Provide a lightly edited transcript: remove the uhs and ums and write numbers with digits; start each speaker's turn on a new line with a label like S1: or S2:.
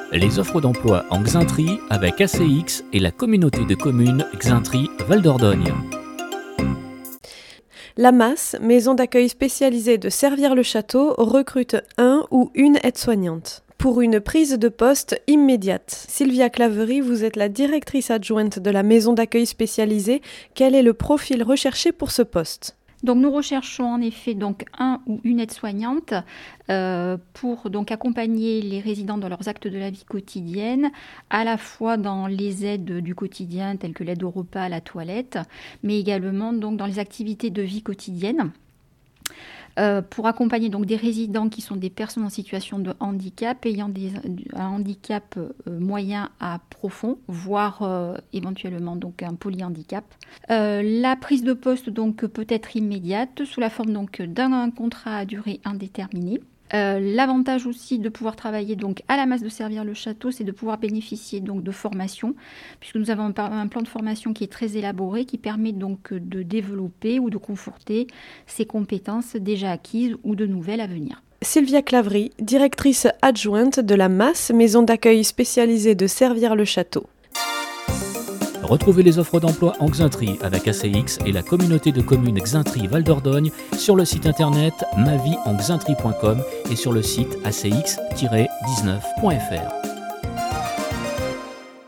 S1: Les offres d'emploi en Xaintrie avec ACX et la communauté de communes Xaintrie Val d'Ordogne.
S2: La Masse, maison d'accueil spécialisée de Servières-le-Château, recrute un ou une aide-soignante. Pour une prise de poste immédiate. Sylvia Claverie, vous êtes la directrice adjointe de la maison d'accueil spécialisée. Quel est le profil recherché pour ce poste ?
S3: Donc nous recherchons en effet donc un ou une aide-soignante pour donc accompagner les résidents dans leurs actes de la vie quotidienne, à la fois dans les aides du quotidien telles que l'aide au repas, à la toilette, mais également donc dans les activités de vie quotidienne. Pour accompagner donc des résidents qui sont des personnes en situation de handicap, ayant un handicap moyen à profond, voire éventuellement donc un polyhandicap. La prise de poste donc peut être immédiate sous la forme donc d'un contrat à durée indéterminée. L'avantage aussi de pouvoir travailler donc à la Masse de Servières-le-Château, c'est de pouvoir bénéficier donc de formation, puisque nous avons un plan de formation qui est très élaboré, qui permet donc de développer ou de conforter ces compétences déjà acquises ou de nouvelles à venir.
S2: Sylvia Claverie, directrice adjointe de la Masse, maison d'accueil spécialisée de Servières-le-Château.
S1: Retrouvez les offres d'emploi en Xaintrie avec ACX et la communauté de communes Xaintrie Val d'Ordogne sur le site internet mavieenxaintrie.com et sur le site acx-19.fr.